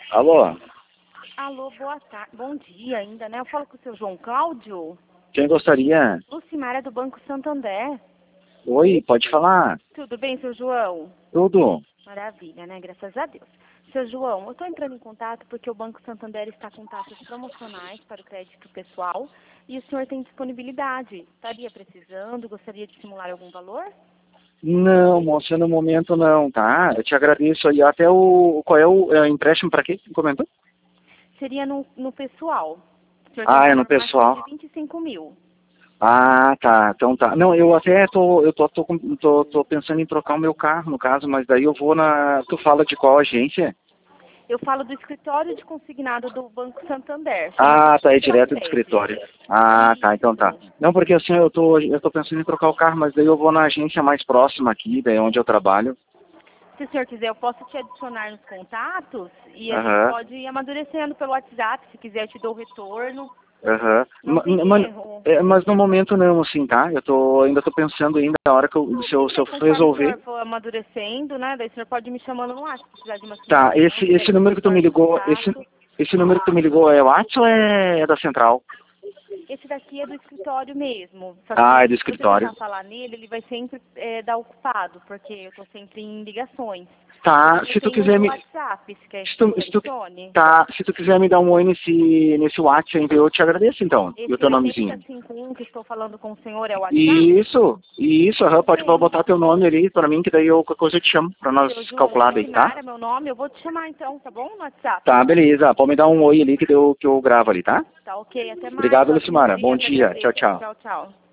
Alô? Alô, boa tarde. Bom dia ainda, né? Eu falo com o seu João Cláudio. Quem gostaria? Lucimara do Banco Santander. Oi, pode falar. Tudo bem, seu João? Tudo. Maravilha, né? Graças a Deus. Seu João, eu estou entrando em contato porque o Banco Santander está com taxas promocionais para o crédito pessoal e o senhor tem disponibilidade. Estaria precisando? Gostaria de simular algum valor? Não, moça, no momento não, tá? Eu te agradeço aí. Até qual é o empréstimo para quê? Comentou? Seria no pessoal. O senhor tem Ah, que é ter no uma máxima de pessoal. 25 mil. Ah, tá. Então tá. Não, eu até tô pensando em trocar o meu carro, no caso, mas daí eu vou na... Tu fala de qual agência? Eu falo do escritório de consignado do Banco Santander. Chama Ah, tá, é São direto do Credit. escritório. Ah, tá, então tá. Isso. Não, porque assim, eu tô pensando em trocar o carro, mas daí eu vou na agência mais próxima aqui, daí onde eu trabalho. Se o senhor quiser, eu posso te adicionar nos contatos e a gente Aham. pode ir amadurecendo pelo WhatsApp. Se quiser, eu te dou o retorno. Aham. Não tem erro. Mas no momento não, assim, tá? Ainda tô pensando ainda na hora que se eu Conforme o resolver. senhor for amadurecendo, né? Daí o senhor pode me chamando no WhatsApp, se precisar de uma Tá, simulação, quiser esse que eu número que tu me retorne o ligou, contato. esse número que tu me ligou é o WhatsApp ou é da central? Esse daqui é do escritório mesmo. Só Ah, é que do se você tentar escritório. falar nele, ele vai sempre dar ocupado, porque eu tô sempre em ligações. Tá, Mas eu se tu tenho quiser o me. WhatsApp, se quer Se que eu tu, te se tu, adicione. tá, se tu quiser me dar um oi nesse WhatsApp, eu te agradeço então. E o Esse teu nomezinho. 8051 que estou falando com o senhor é o WhatsApp? Isso, aham, Tudo pode bem. botar teu nome ali pra mim, que daí qualquer coisa eu te chamo, pra nós Seu João calcular daí, tá? Lucimara, meu nome, eu vou te chamar então, tá bom? No WhatsApp. Tá, beleza. Pode me dar um oi ali que eu gravo ali, tá? Tá ok, até mais, Obrigado, ótimos Lucimara. Bom dias, dia. Tchau, agradeço. tchau. Tchau, tchau.